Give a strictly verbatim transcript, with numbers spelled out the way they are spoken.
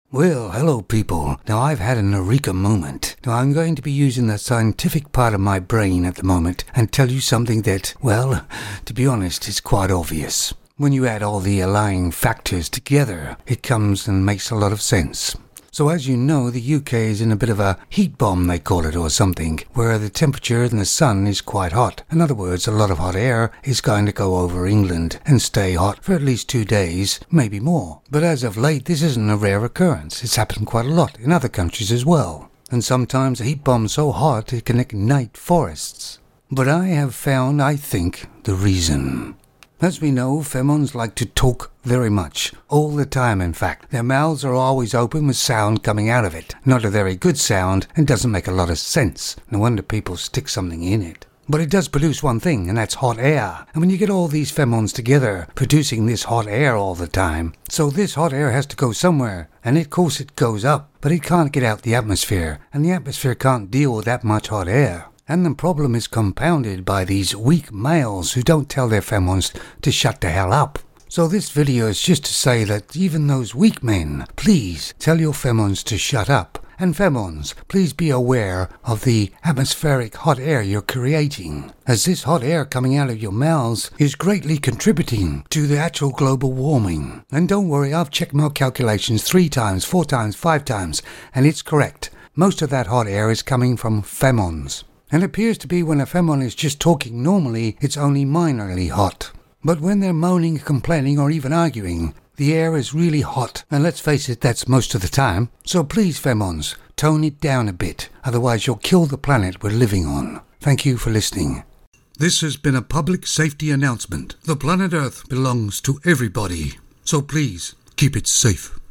Well, hello people. Now I've had an eureka moment. Now I'm going to be using the scientific part of my brain at the moment and tell you something that, well, to be honest, is quite obvious. When you add all the aligning factors together, it comes and makes a lot of sense. So as you know, the U K is in a bit of a heat bomb, they call it, or something, where the temperature in the sun is quite hot. In other words, a lot of hot air is going to go over England and stay hot for at least two days, maybe more. But as of late, this isn't a rare occurrence. It's happened quite a lot in other countries as well. And sometimes a heat bomb's so hot it can ignite forests. But I have found, I think, the reason. As we know, femons like to talk very much, all the time in fact. Their mouths are always open with sound coming out of it. Not a very good sound and doesn't make a lot of sense. No wonder people stick something in it. But it does produce one thing, and that's hot air. And when you get all these femons together, producing this hot air all the time, so this hot air has to go somewhere. And of course it goes up, but it can't get out the atmosphere. And the atmosphere can't deal with that much hot air. And the problem is compounded by these weak males who don't tell their femons to shut the hell up. So this video is just to say that even those weak men, please tell your femons to shut up. And femons, please be aware of the atmospheric hot air you're creating, as this hot air coming out of your mouths is greatly contributing to the actual global warming. And don't worry, I've checked my calculations three times, four times, five times, and it's correct. Most of that hot air is coming from femons. And it appears to be when a femon is just talking normally, it's only minorly hot. But when they're moaning, complaining, or even arguing, the air is really hot. And let's face it, that's most of the time. So please, femons, tone it down a bit. Otherwise you'll kill the planet we're living on. Thank you for listening. This has been a public safety announcement. The planet Earth belongs to everybody. So please, keep it safe.